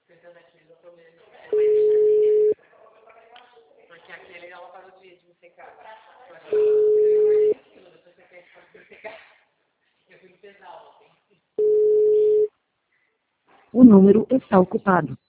Tentando aqui, eu tô mesmo. Vai deixar assim. Porque aquele ela parou de me secar. Depois você quer me secar. Eu fui pesar ontem. O número está ocupado.